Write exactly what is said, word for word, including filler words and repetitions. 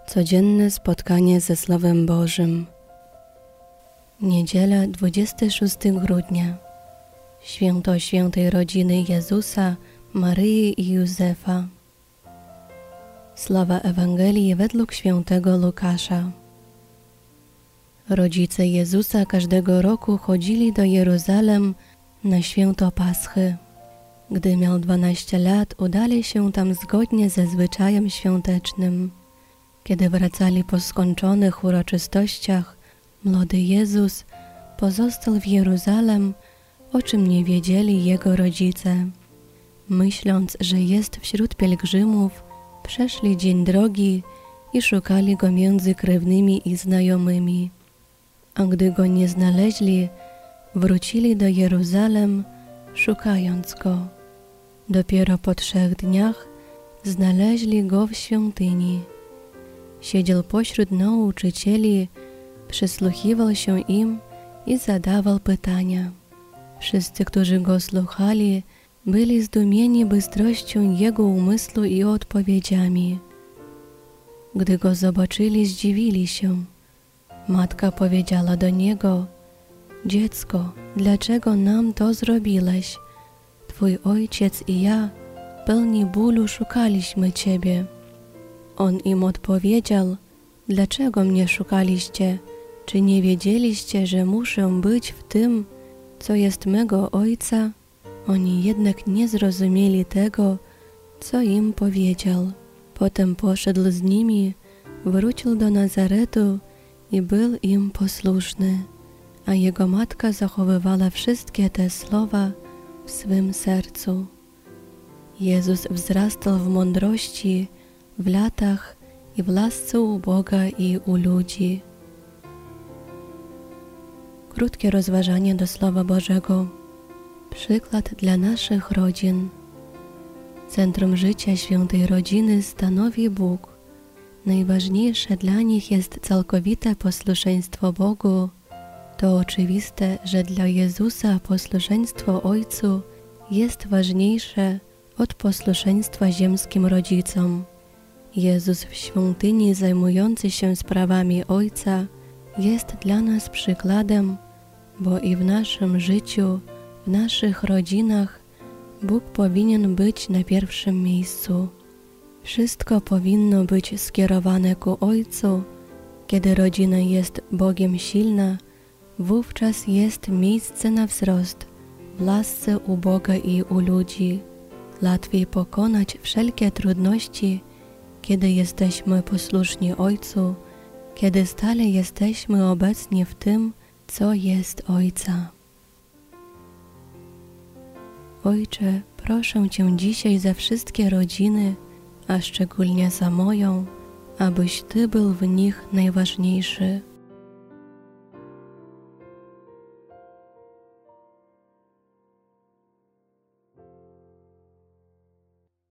Codzienne spotkanie ze Słowem Bożym. Niedziela, dwudziestego szóstego grudnia. Święto świętej rodziny Jezusa, Maryi i Józefa. Słowa Ewangelii według świętego Łukasza. Rodzice Jezusa każdego roku chodzili do Jeruzalem na święto Paschy. Gdy miał dwanaście lat, udali się tam zgodnie ze zwyczajem świątecznym. Kiedy wracali po skończonych uroczystościach, młody Jezus pozostał w Jeruzalem, o czym nie wiedzieli jego rodzice. Myśląc, że jest wśród pielgrzymów, przeszli dzień drogi i szukali go między krewnymi i znajomymi. A gdy go nie znaleźli, wrócili do Jeruzalem, szukając go. Dopiero po trzech dniach znaleźli go w świątyni. Siedział pośród nauczycieli, przysłuchiwał się im i zadawał pytania. Wszyscy, którzy go słuchali, byli zdumieni bystrością jego umysłu i odpowiedziami. Gdy go zobaczyli, zdziwili się. Matka powiedziała do niego: „Dziecko, dlaczego nam to zrobiłeś? Twój ojciec i ja, pełni bólu, szukaliśmy ciebie”. On im odpowiedział: „Dlaczego mnie szukaliście? Czy nie wiedzieliście, że muszę być w tym, co jest mego ojca?” Oni jednak nie zrozumieli tego, co im powiedział. Potem poszedł z nimi, wrócił do Nazaretu i był im posłuszny, a jego matka zachowywała wszystkie te słowa w swym sercu. Jezus wzrastał w mądrości, w latach i w łasce u Boga i u ludzi. Krótkie rozważanie do Słowa Bożego. Przykład dla naszych rodzin. Centrum życia świętej rodziny stanowi Bóg. Najważniejsze dla nich jest całkowite posłuszeństwo Bogu. To oczywiste, że dla Jezusa posłuszeństwo Ojcu jest ważniejsze od posłuszeństwa ziemskim rodzicom. Jezus w świątyni zajmujący się sprawami Ojca jest dla nas przykładem, bo i w naszym życiu, w naszych rodzinach Bóg powinien być na pierwszym miejscu. Wszystko powinno być skierowane ku Ojcu. Kiedy rodzina jest Bogiem silna, wówczas jest miejsce na wzrost w łasce u Boga i u ludzi. Łatwiej pokonać wszelkie trudności, kiedy jesteśmy posłuszni Ojcu, kiedy stale jesteśmy obecni w tym, co jest Ojca. Ojcze, proszę Cię dzisiaj za wszystkie rodziny, a szczególnie za moją, abyś Ty był w nich najważniejszy.